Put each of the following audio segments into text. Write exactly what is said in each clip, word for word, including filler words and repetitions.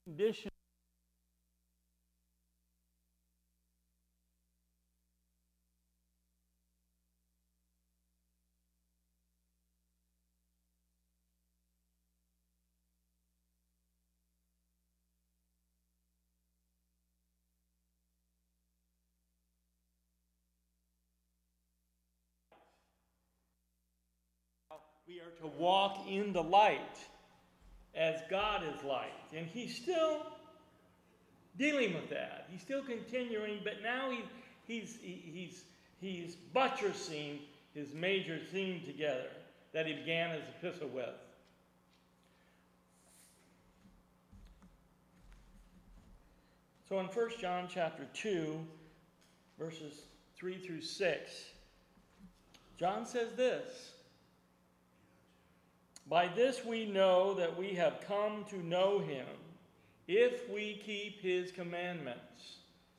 condition. We are to walk in the light as God is light. And he's still dealing with that. He's still continuing, but now he, he's, he, he's, he's buttressing his major theme together that he began his epistle with. So in First John chapter two, verses three through six, John says this: "By this we know that we have come to know him, if we keep his commandments.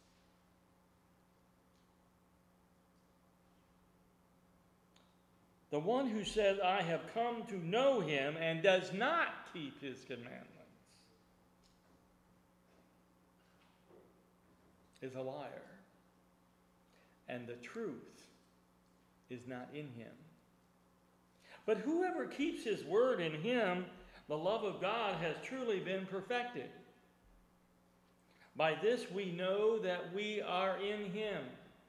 The one who says, 'I have come to know him,' and does not keep his commandments is a liar, and the truth is not in him. But whoever keeps his word, in him the love of God has truly been perfected. By this we know that we are in him.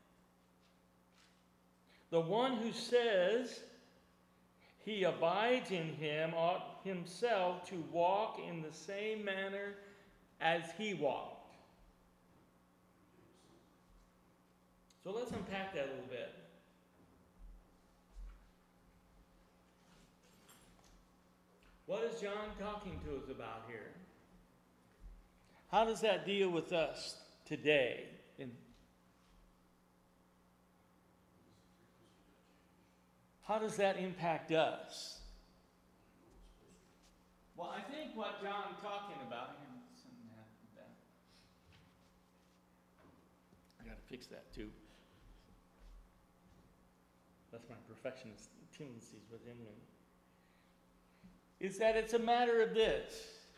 The one who says he abides in him ought himself to walk in the same manner as he walked." So let's unpack that a little bit. What is John talking to us about here? How does that deal with us today? In How does that impact us? Well, I think what John's talking about here, I got to fix that too. That's my perfectionist tendencies within me. Is that it's a matter of this.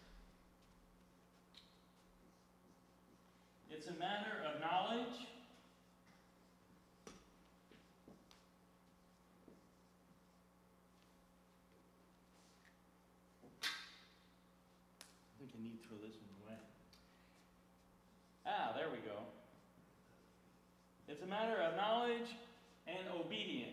It's a matter of knowledge I think I need to throw this one away. Ah, there we go. It's a matter of knowledge and obedience.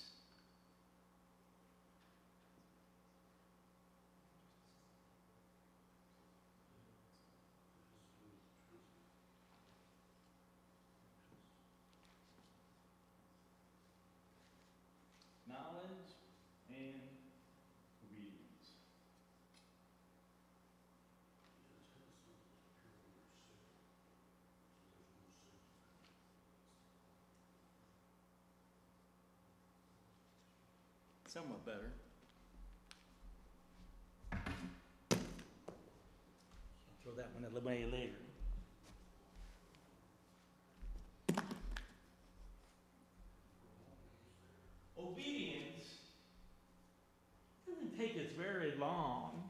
Knowledge and obedience. Somewhat better. I'll throw that one away later. Obedience doesn't take us very long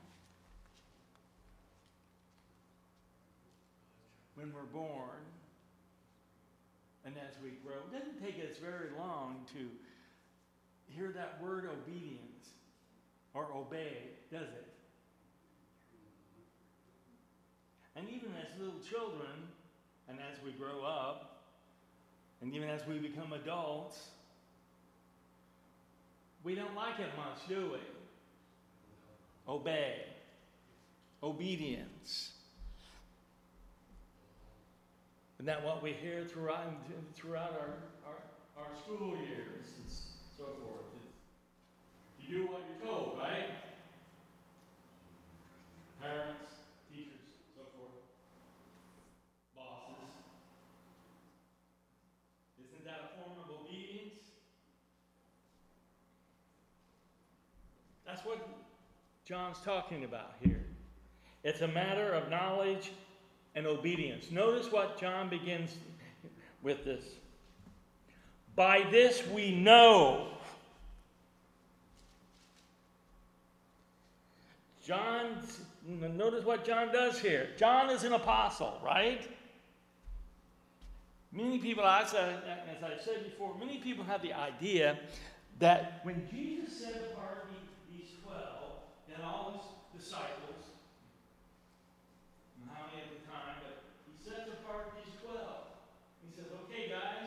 when we're born and as we grow. It doesn't take us very long to hear that word obedience or obey, does it? And even as little children, and as we grow up, and even as we become adults, we don't like it much, do we? Obey. Obedience. Isn't that what we hear throughout, throughout our, our, our school years and so forth? You do what you're told, right? Parents, teachers, so forth. Bosses. Isn't that a form of obedience? That's what John's talking about here. It's a matter of knowledge and obedience. Notice what John begins with this. By this we know. John notice what John does here. John is an apostle, right? Many people, as I, as I said before, many people have the idea that when Jesus set apart these twelve and all his disciples, and how many at the time, but he sets apart these twelve. He says, okay, guys,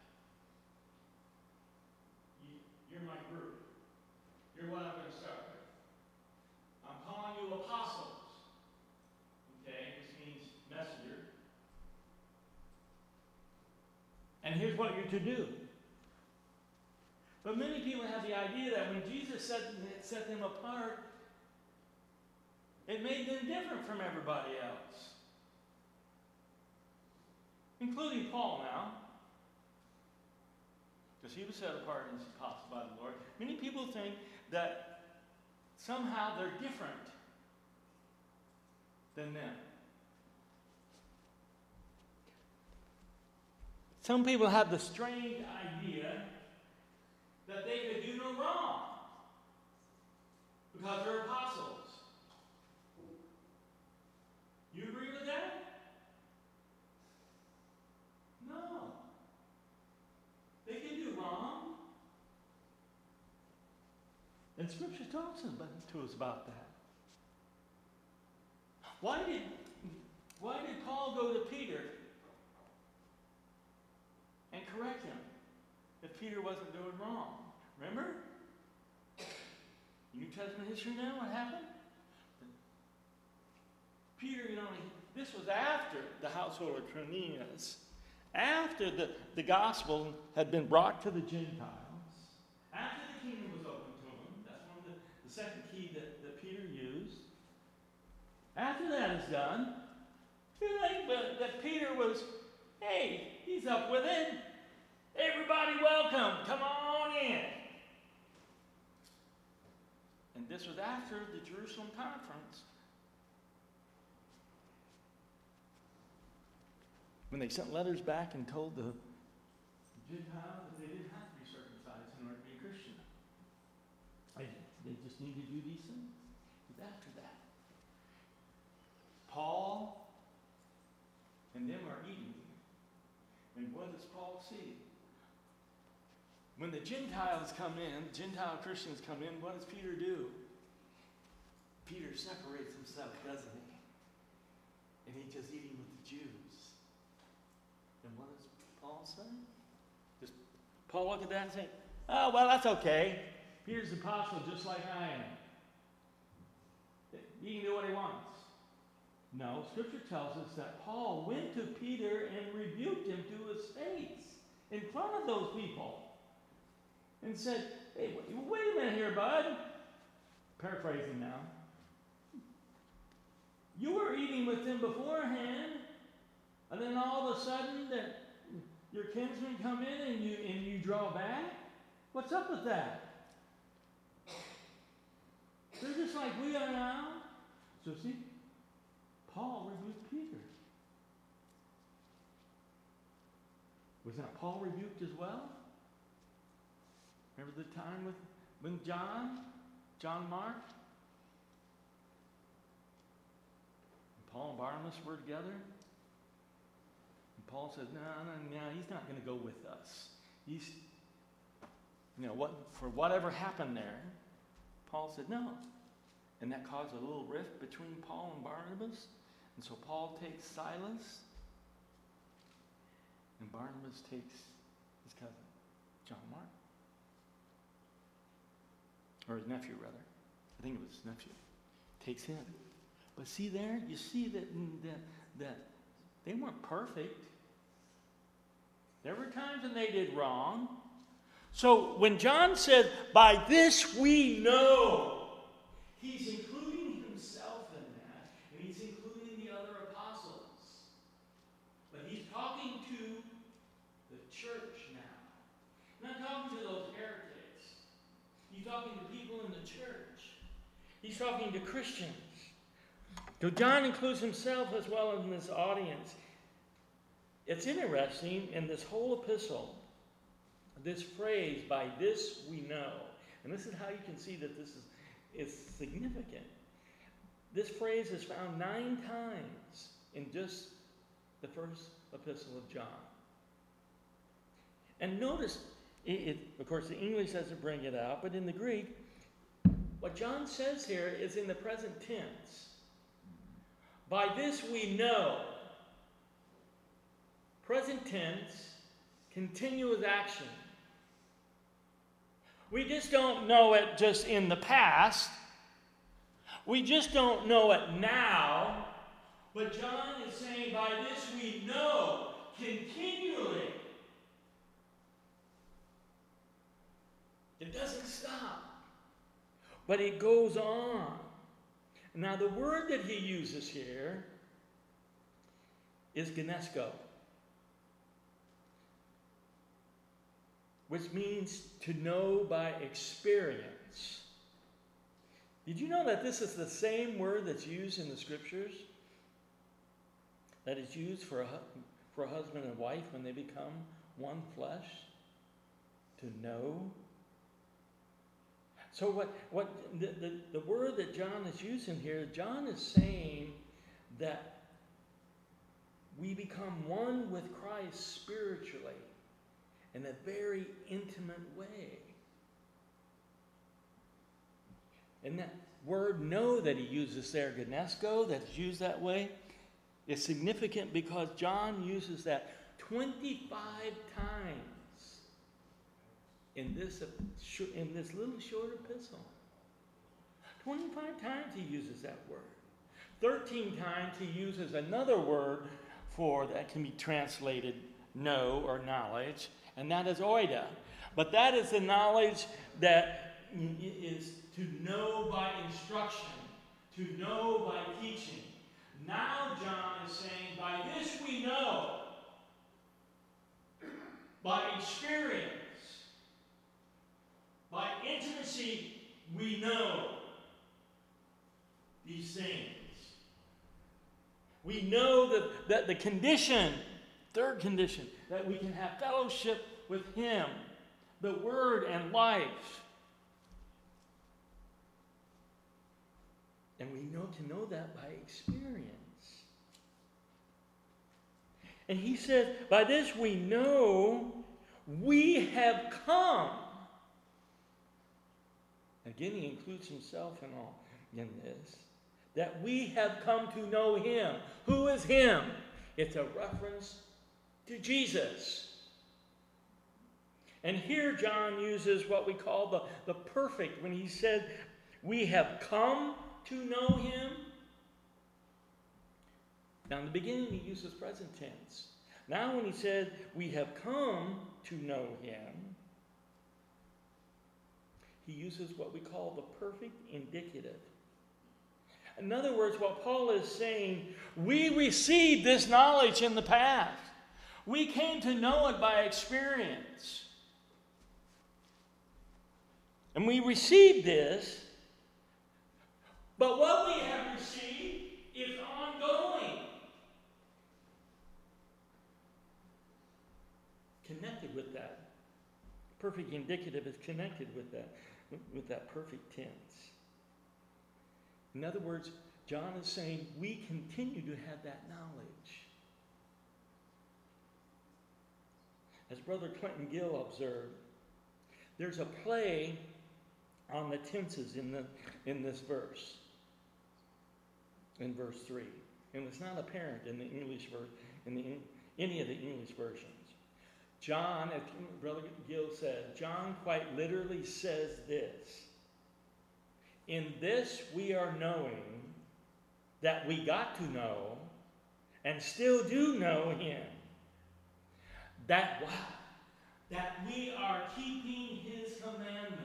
you, you're my group. You're what I'm going to start with. I'm calling you apostles. Okay, this means messenger. And here's what you're to do. But many people have the idea that when Jesus set, set them apart, it made them different from everybody else. Including Paul now. Because he was set apart as apostle by the Lord. Many people think that somehow they're different than them. Some people have the strange idea that they could do no wrong because they're apostles. You agree with that? No. They can do wrong. And Scripture talks to us about that. Why did, why did Paul go to Peter and correct him if Peter wasn't doing wrong? Remember? New Testament history now, what happened? Peter, you know, this was after the household of Cornelius, after the, the gospel had been brought to the Gentiles, after the kingdom was open to them. That's one of the, the second key that, that Peter used. After that is done, you think that, that Peter was, hey, he's up with it. Everybody welcome. Come on in. And this was after the Jerusalem conference. When they sent letters back and told the Gentiles that they didn't have to be circumcised in order to be a Christian. They, they just need to do these things. It was after that. Paul and them are eating. And what does Paul see? When the Gentiles come in, Gentile Christians come in, what does Peter do? Peter separates himself, doesn't he? And he's just eating with the Jews. And what does Paul say? Does Paul look at that and say, oh, well, that's okay. Peter's an apostle just like I am. He can do what he wants. No, Scripture tells us that Paul went to Peter and rebuked him to his face in front of those people. And said, hey, wait a minute here, bud. Paraphrasing now. You were eating with them beforehand, and then all of a sudden that your kinsmen come in and you and you draw back? What's up with that? They're just like we are now. So see, Paul rebuked Peter. Was not Paul rebuked as well? Remember the time with when John, John Mark, and Paul and Barnabas were together? And Paul said, no, no, no, he's not going to go with us. He's, you know, what for whatever happened there, Paul said no. And that caused a little rift between Paul and Barnabas. And so Paul takes Silas, and Barnabas takes his cousin, John Mark. Or his nephew, rather. I think it was his nephew. Takes him. But see there, you see that, that, that they weren't perfect. There were times when they did wrong. So when John said, by this we know, he's including himself in that, and he's including the other apostles. But he's talking to the church now. Not talking to those heretics. He's talking to people in the church. He's talking to Christians. So John includes himself as well in this audience. It's interesting in this whole epistle, this phrase, by this we know. And this is how you can see that this is, is significant. This phrase is found nine times in just the first epistle of John. And notice, it, it, of course, the English doesn't bring it out, but in the Greek, what John says here is in the present tense. By this we know. Present tense, continuous action. We just don't know it just in the past. We just don't know it now. But John is saying, by this we know continually. It doesn't stop. But it goes on. Now the word that he uses here is gnesko, which means to know by experience. Did you know that this is the same word that's used in the scriptures? That is used for a, for a husband and wife when they become one flesh? To know? So what, what the, the, the word that John is using here, John is saying that we become one with Christ spiritually in a very intimate way. And that word know that he uses there, gnesko, that's used that way, is significant because John uses that twenty-five times in this, in this little short epistle. twenty-five times he uses that word. thirteen times he uses another word for that can be translated know or knowledge, and that is oida. But that is the knowledge that is to know by instruction, to know by teaching. Now John is saying, by this we know, by experience, by intimacy, we know these things. We know that, that the condition, third condition, that we can have fellowship with him, the word and life. And we know to know that by experience. And he says, by this we know we have come. Again, he includes himself in all in this. That we have come to know him. Who is him? It's a reference to Jesus. And here John uses what we call the, the perfect when he said, we have come to know him. Now in the beginning he uses present tense. Now when he said, we have come to know him, he uses what we call the perfect indicative. In other words, what Paul is saying, we received this knowledge in the past. We came to know it by experience. And we received this, but what we have received is ongoing. Connected with that. Perfect indicative is connected with that, with that perfect tense. In other words, John is saying we continue to have that knowledge. As Brother Clinton Gill observed, there's a play on the tenses in the in this verse, in verse three, and it's not apparent in the English verse, in the in, any of the English versions. John, as Brother Gill said, John quite literally says this: in this we are knowing that we got to know and still do know him. That what? That we are keeping his commandments.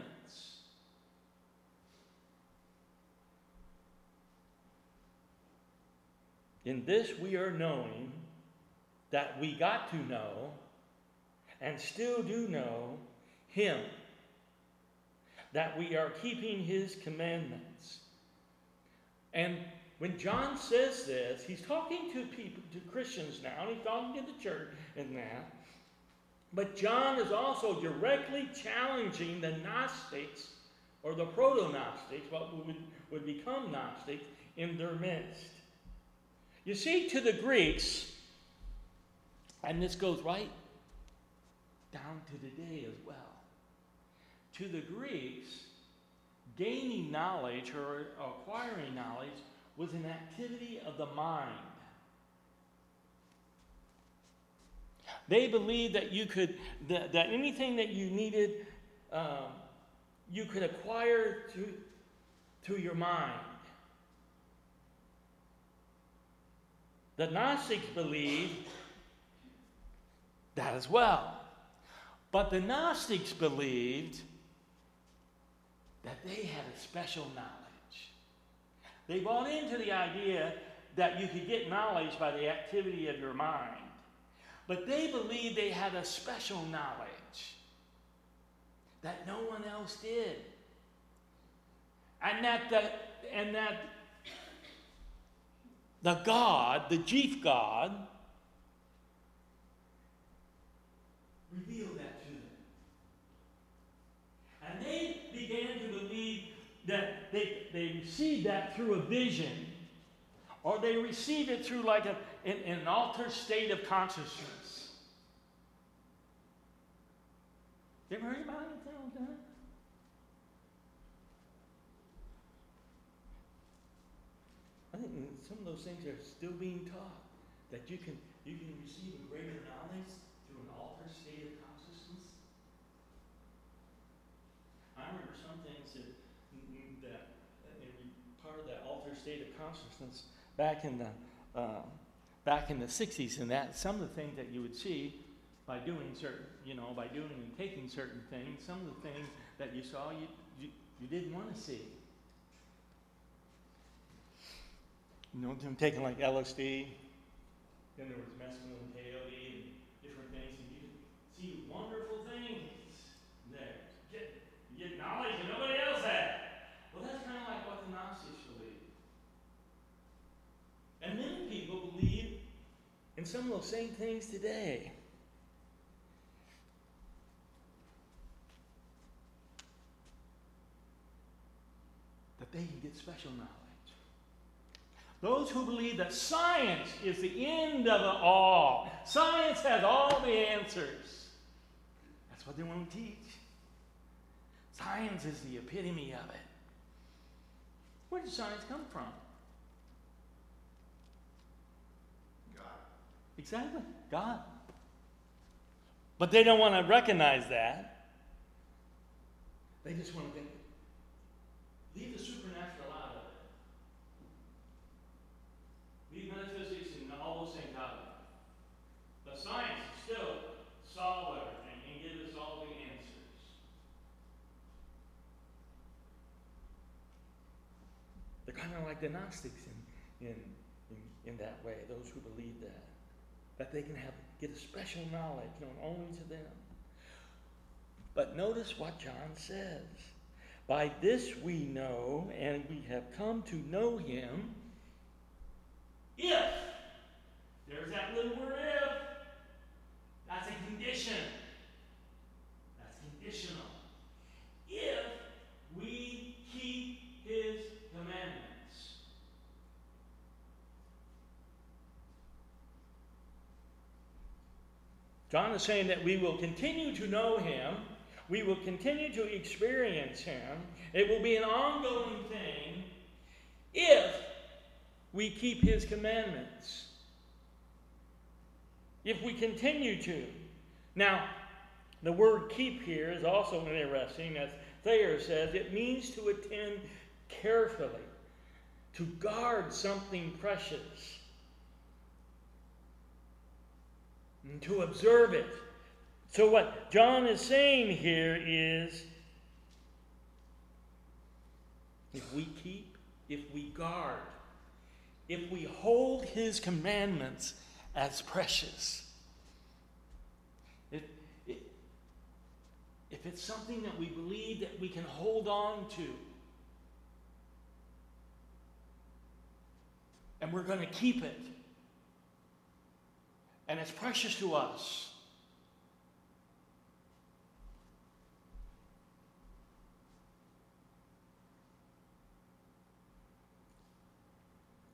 In this we are knowing that we got to know and still do know him. That we are keeping his commandments. And when John says this, he's talking to people, to Christians now, and he's talking to the church in that. But John is also directly challenging the Gnostics, or the proto-Gnostics, what would, would become Gnostics, in their midst. You see, to the Greeks, and this goes right down to today as well, to the Greeks, gaining knowledge or acquiring knowledge was an activity of the mind. They believed that you could, that, that anything that you needed, um, you could acquire through, through your mind. The Gnostics believed that as well. But the Gnostics believed that they had a special knowledge. They bought into the idea that you could get knowledge by the activity of your mind. But they believed they had a special knowledge that no one else did. And that the, and that the God, the chief God, revealed that to them. And they began to believe that they, they received that through a vision, or they received it through like a, in, in an altered state of consciousness. You ever heard about anything like that? I think some of those things are still being taught, that you can you can receive a greater knowledge through an altered state of consciousness. I remember some things that that in part of that altered state of consciousness back in the uh, back in the sixties, and that some of the things that you would see by doing certain, you know, by doing and taking certain things, some of the things that you saw you you, you didn't want to see. You know, them taking like L S D, then there was mescaline, peyote, and different things, and you could see wonderful things there. Get, you get knowledge that nobody else had. Well, that's kind of like what the Gnostics believed. And many people believe in some of those same things today. That they can get special knowledge. Those who believe that science is the end of it all. Science has all the answers. That's what they want to teach. Science is the epitome of it. Where does science come from? God. Exactly. God. But they don't want to recognize that. They just want to leave the supernatural out of it. Leave metaphysics and all those things out of it. But science is still solve everything and give us all the answers. They're kind of like the Gnostics in, in, in, in that way, those who believe that. That they can have get a special knowledge known only to them. But notice what John says. By this we know, and we have come to know him, if. There's that little word if. That's a condition. That's conditional. If we keep his commandments. John is saying that we will continue to know him. We will continue to experience him. It will be an ongoing thing if we keep his commandments. If we continue to. Now, the word keep here is also interesting. As Thayer says, it means to attend carefully, to guard something precious, and to observe it. So what John is saying here is, if we keep, if we guard, if we hold his commandments as precious, if, if, if it's something that we believe that we can hold on to, and we're going to keep it, and it's precious to us,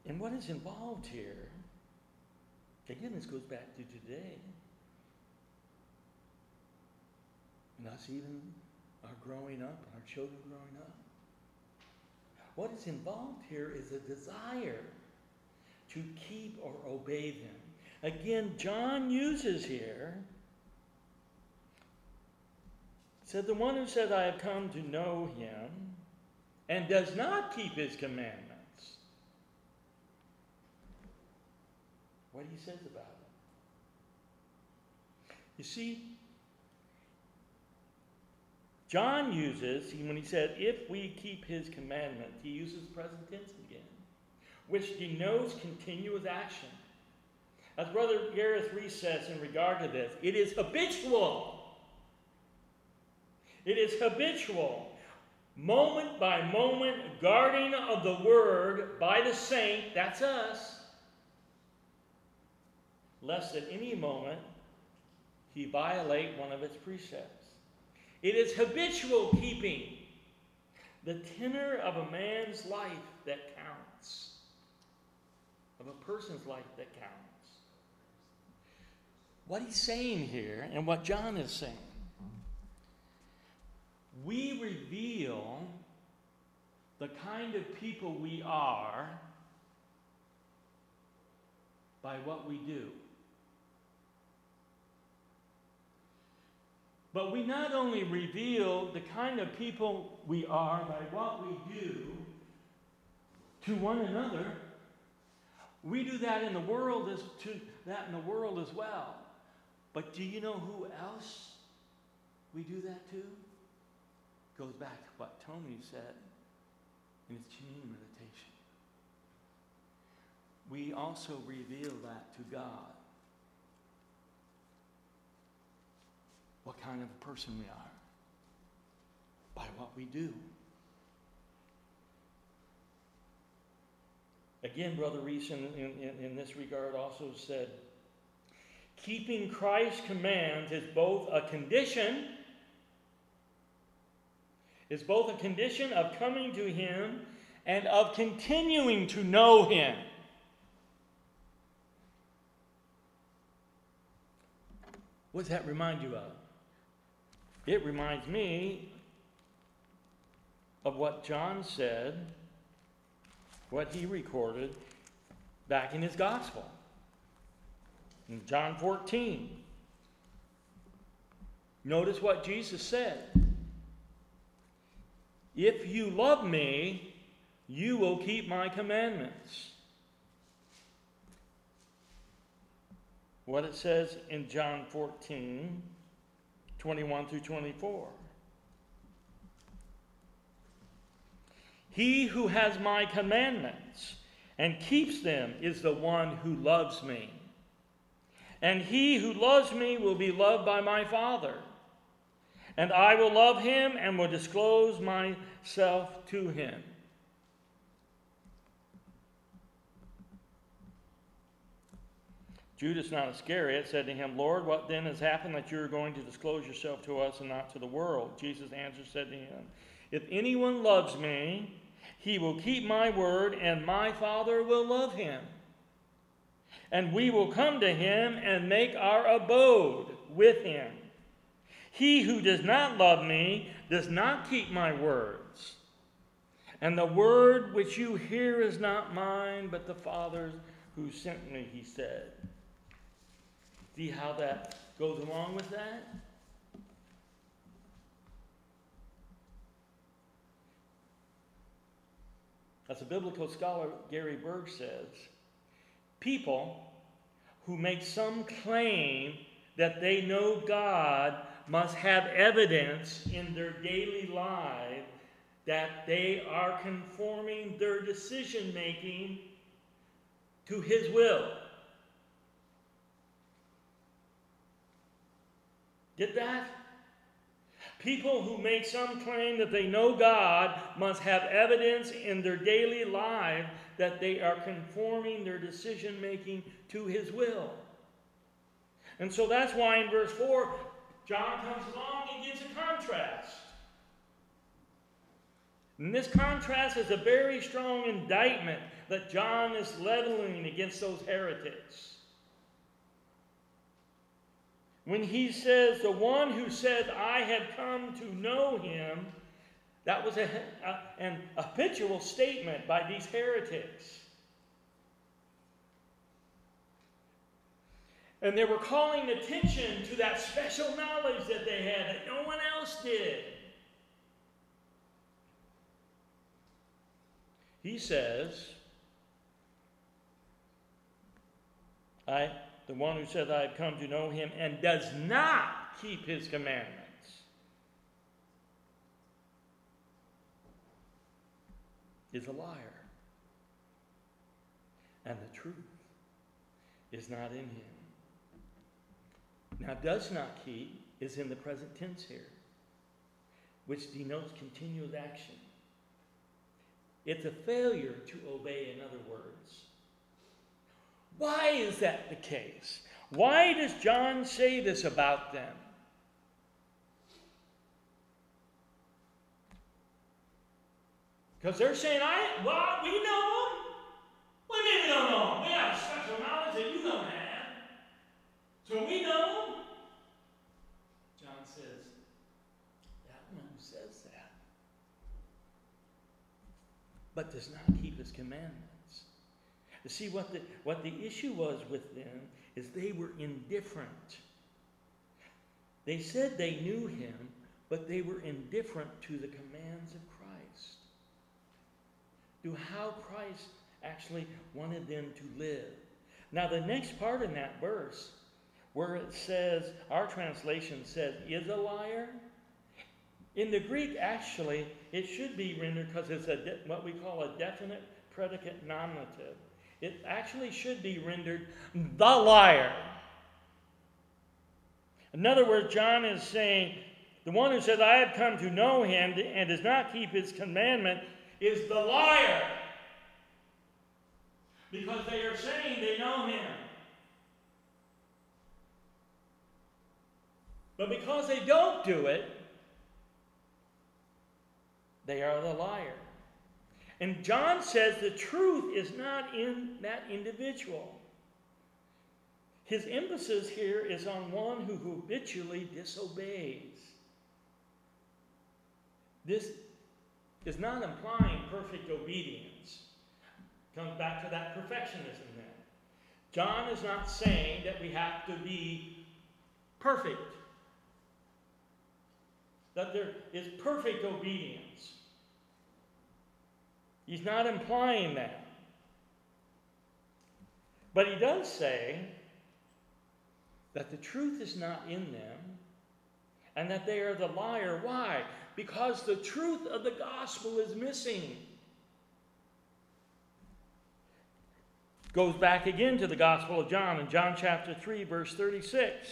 And what is involved here, again, this goes back to today. And us even are growing up, and our children growing up. What is involved here is a desire to keep or obey them. Again, John uses here, said, the one who says, I have come to know him, and does not keep his commandments. What he says about it. You see, John uses, when he said, if we keep his commandment, he uses present tense again, which denotes continuous action. As Brother Gareth Reese says in regard to this, it is habitual. It is habitual. Moment by moment guarding of the word by the saint, that's us, lest at any moment he violate one of its precepts. It is habitual keeping, the tenor of a man's life that counts, of a person's life that counts. What he's saying here, and what John is saying, we reveal the kind of people we are by what we do. But we not only reveal the kind of people we are by what we do to one another, we do that in the world as to that in the world as well. But do you know who else we do that to? Goes back to what Tony said in his communion meditation. We also reveal that to God. What kind of a person we are by what we do. Again, Brother Reese in, in, in this regard also said, keeping Christ's commands is both a condition, is both a condition of coming to him and of continuing to know him. What does that remind you of? It reminds me of what John said, what he recorded back in his gospel. In John fourteen. Notice what Jesus said. If you love me, you will keep my commandments. What it says in John fourteen, twenty-one through twenty-four. He who has my commandments and keeps them is the one who loves me. And he who loves me will be loved by my Father. And I will love him and will disclose myself to him. Judas, not Iscariot, said to him, Lord, what then has happened that you are going to disclose yourself to us and not to the world? Jesus answered, said to him, if anyone loves me, he will keep my word, and my Father will love him. And we will come to him and make our abode with him. He who does not love me does not keep my words. And the word which you hear is not mine, but the Father's who sent me, he said. See how that goes along with that? As a biblical scholar, Gary Berg says, people who make some claim that they know God must have evidence in their daily life that they are conforming their decision-making to his will. Get that? People who make some claim that they know God must have evidence in their daily life that they are conforming their decision-making to his will. And so that's why in verse four, John comes along and gives a contrast. And this contrast is a very strong indictment that John is leveling against those heretics. When he says, the one who said, I have come to know him, that was a, a, an habitual statement by these heretics. And they were calling attention to that special knowledge that they had that no one else did. He says, I, the one who says, I have come to know him, and does not keep his commandments, is a liar. And the truth is not in him. Now, does not keep is in the present tense here, which denotes continuous action. It's a failure to obey, in other words. Why is that the case? Why does John say this about them? Because they're saying, I, well, we know them. What do you mean we don't know them? We have special knowledge that you don't have. So we know them. John says, that one who says that, but does not keep his commandments. You see, what the, what the issue was with them is they were indifferent. They said they knew him, but they were indifferent to the commands of Christ, to how Christ actually wanted them to live. Now, the next part in that verse, where it says, our translation says, is a liar. In the Greek, actually, it should be rendered, because it's a de- what we call a definite predicate nominative. It actually should be rendered, the liar. In other words, John is saying, the one who says, I have come to know him and does not keep his commandment is the liar. Because they are saying they know him. But because they don't do it, they are the liar. And John says the truth is not in that individual. His emphasis here is on one who habitually disobeys. This is not implying perfect obedience. Comes back to that perfectionism then. John is not saying that we have to be perfect, that there is perfect obedience. He's not implying that. But he does say that the truth is not in them and that they are the liar. Why? Because the truth of the gospel is missing. Goes back again to the Gospel of John in John chapter three, verse thirty-six.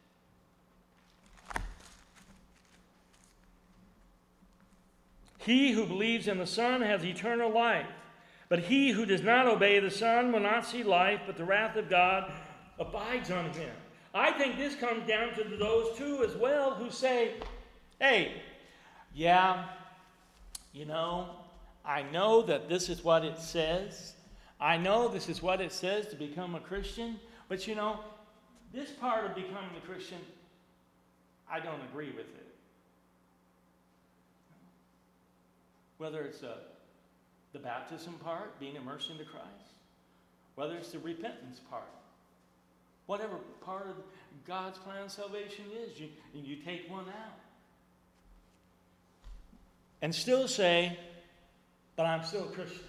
He who believes in the Son has eternal life, but he who does not obey the Son will not see life, but the wrath of God abides on him. I think this comes down to those two as well who say, hey, yeah, you know, I know that this is what it says. I know this is what it says to become a Christian, but you know, this part of becoming a Christian, I don't agree with it. Whether it's uh, the baptism part, being immersed into Christ, whether it's the repentance part, whatever part of God's plan of salvation is, you, you take one out. And still say, but I'm still a Christian.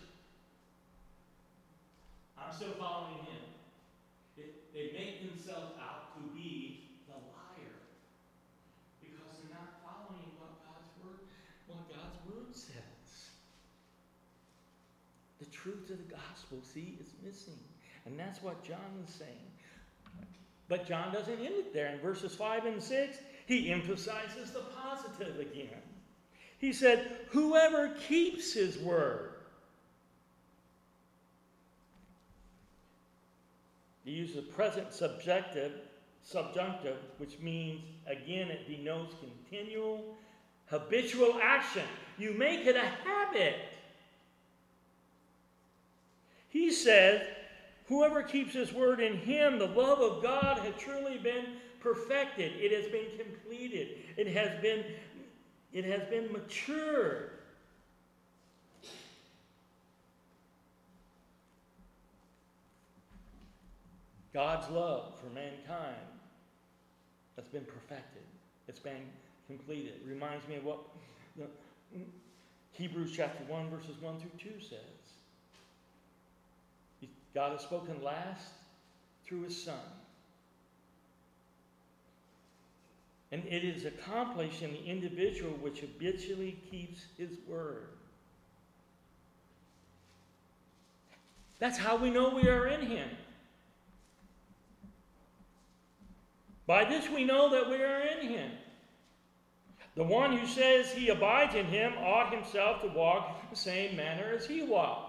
I'm still following him. It, they make themselves out to be the liar because they're not following what God's word, what God's word says. The truth of the gospel, see, is missing. And that's what John is saying. But John doesn't end it there. In verses five and six, he emphasizes the positive again. He said, whoever keeps his word. He uses the present subjective, subjunctive, which means, again, it denotes continual, habitual action. You make it a habit. He said, whoever keeps his word, in him the love of God has truly been perfected. It has been completed. It has been, it has been matured. God's love for mankind has been perfected. It's been completed. It reminds me of what the, Hebrews chapter one, verses one through two says. God has spoken last through his Son. And it is accomplished in the individual which habitually keeps his word. That's how we know we are in him. By this we know that we are in him. The one who says he abides in him ought himself to walk the same manner as he walked.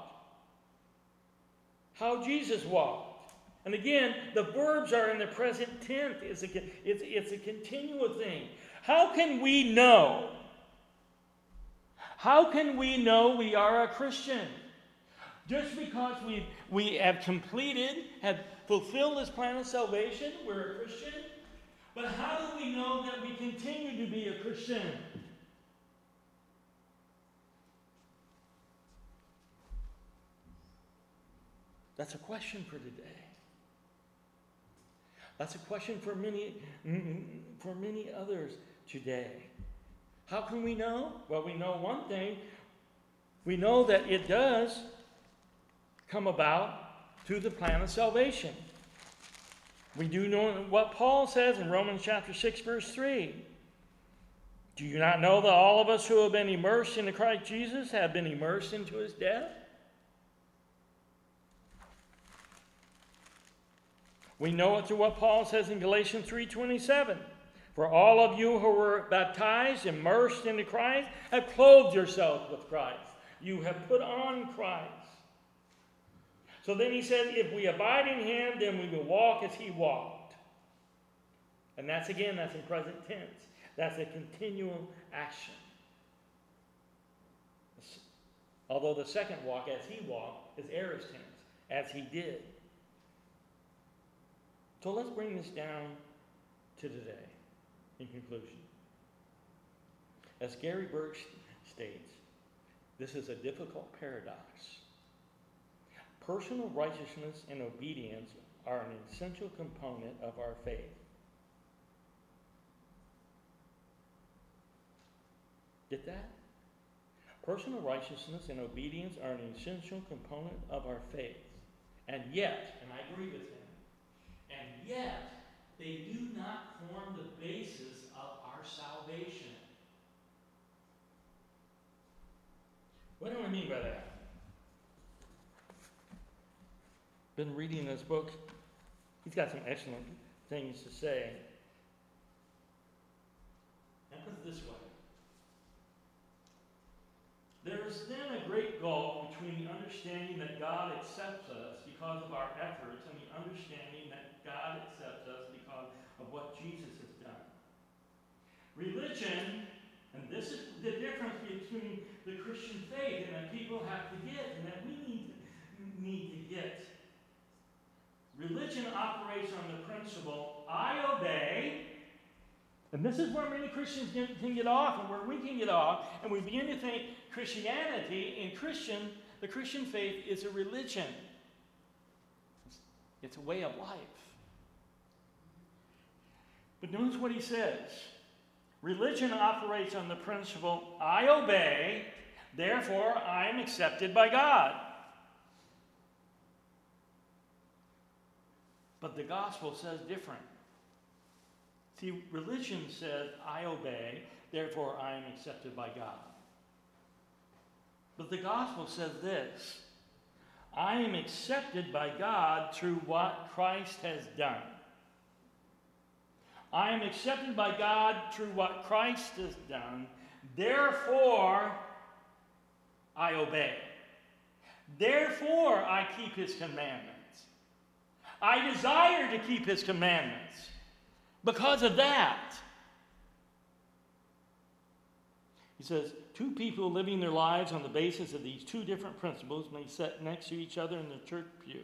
How Jesus walked. And again, the verbs are in the present tense. It's a, it's, it's a continual thing. How can we know? How can we know we are a Christian? Just because we we have completed, have fulfilled this plan of salvation, we're a Christian. But how do we know that we continue to be a Christian? That's a question for today. That's a question for many, for many others today. How can we know? Well, we know one thing. We know that it does come about through the plan of salvation. We do know what Paul says in Romans chapter six, verse three. Do you not know that all of us who have been immersed into Christ Jesus have been immersed into his death? We know it through what Paul says in Galatians three twenty-seven. For all of you who were baptized, immersed into Christ, have clothed yourselves with Christ. You have put on Christ. So then he says, if we abide in him, then we will walk as he walked. And that's again, that's in present tense. That's a continual action. Although the second walk, as he walked, is aorist tense, as he did. So let's bring this down to today, in conclusion. As Gary Burke states, this is a difficult paradox. Personal righteousness and obedience are an essential component of our faith. Get that? Personal righteousness and obedience are an essential component of our faith. And yet, and I agree with him, and yet, they do not form the basis of our salvation. What do I mean by that? Been reading this book. He's got some excellent things to say. And put it this way. There is then a great gulf between the understanding that God accepts us because of our efforts and the understanding that God accepts us because of what Jesus has done. Religion, and this is the difference between the Christian faith and that people have to get and that we need to, need to get. Religion operates on the principle, I obey, and this is where many Christians can, can get off and where we can get off, and we begin to think Christianity and Christian, the Christian faith is a religion. It's, it's a way of life. But notice what he says. Religion operates on the principle, I obey, therefore I am accepted by God. But the gospel says different. See, religion says, I obey, therefore I am accepted by God. But the gospel says this, I am accepted by God through what Christ has done. I am accepted by God through what Christ has done, therefore I obey. Therefore I keep his commandments. I desire to keep his commandments because of that. He says, two people living their lives on the basis of these two different principles may sit next to each other in the church pew.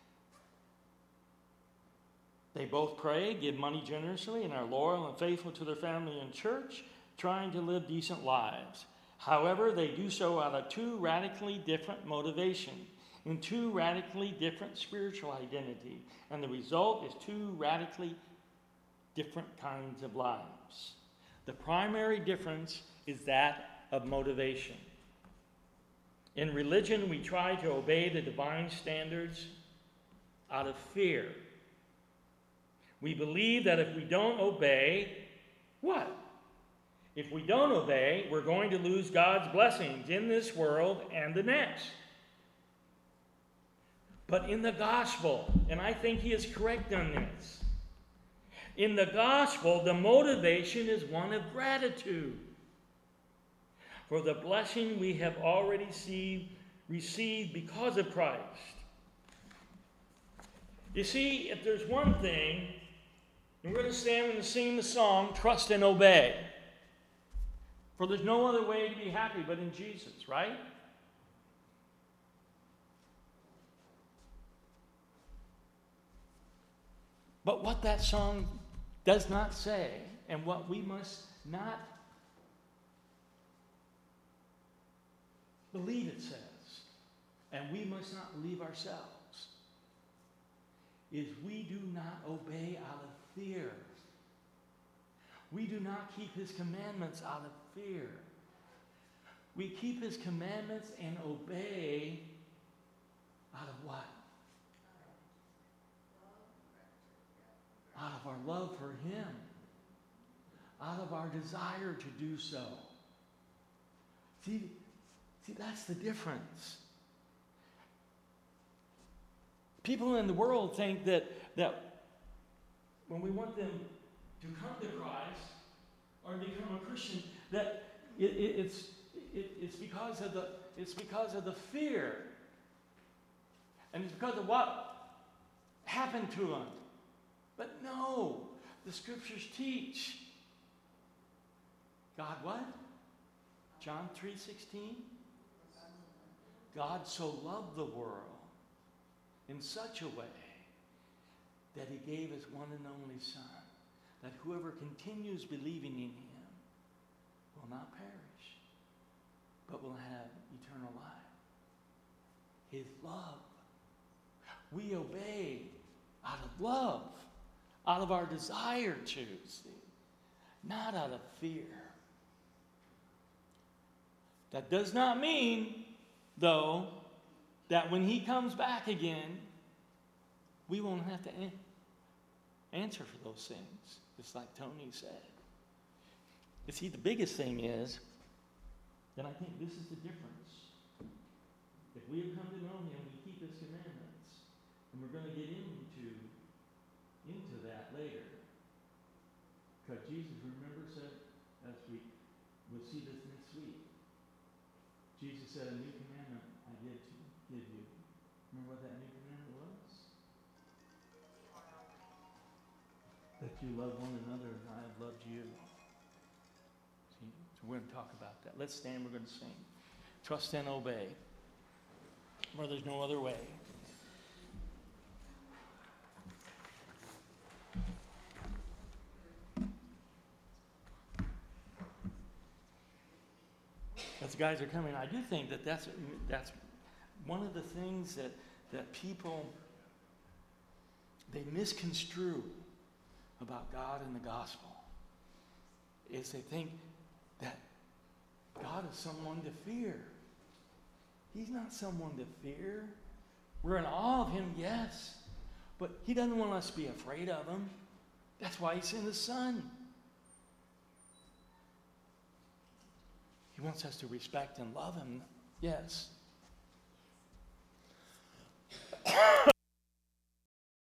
They both pray, give money generously, and are loyal and faithful to their family and church, trying to live decent lives. However, they do so out of two radically different motivations, in two radically different spiritual identity, and the result is two radically different kinds of lives. The primary difference is that of motivation. In religion, we try to obey the divine standards out of fear. We believe that if we don't obey, what? If we don't obey, we're going to lose God's blessings in this world and the next. But in the gospel, and I think he is correct on this, in the gospel, the motivation is one of gratitude for the blessing we have already see, received because of Christ. You see, if there's one thing, and we're going to stand and sing the song, Trust and Obey. For there's no other way to be happy but in Jesus, right? But what that song does not say, and what we must not believe it says, and we must not believe ourselves, is we do not obey out of fear. We do not keep his commandments out of fear. We keep his commandments and obey out of what? Out of our love for him. Out of our desire to do so. See, see, that's the difference. People in the world think that, that when we want them to come to Christ or become a Christian, that it, it, it's it, it's because of the it's because of the fear, and it's because of what happened to them. But no, the scriptures teach. God what? John three sixteen. God so loved the world in such a way that he gave his one and only Son, that whoever continues believing in him will not perish, but will have eternal life. His love. We obey out of love, out of our desire to, see, not out of fear. That does not mean, though, that when he comes back again, we won't have to an- answer for those things, just like Tony said. You see, the biggest thing is, and I think this is the difference. If we have come to know him, we keep his commandments, and we're going to get into, into that later. Because Jesus, remember, said last week, we'll see this next week. Jesus said, a new commandment I give to give you. Remember what that new commandment was? That you love one another as I have loved you. See, so we're going to talk about that. Let's stand, we're going to sing. Trust and obey. For there's no other way. As guys are coming, I do think that that's, that's one of the things that, that people, they misconstrue about God and the gospel, is they think that God is someone to fear. He's not someone to fear. We're in awe of him, yes, but he doesn't want us to be afraid of him. That's why he sent his Son. He wants us to respect and love him, yes.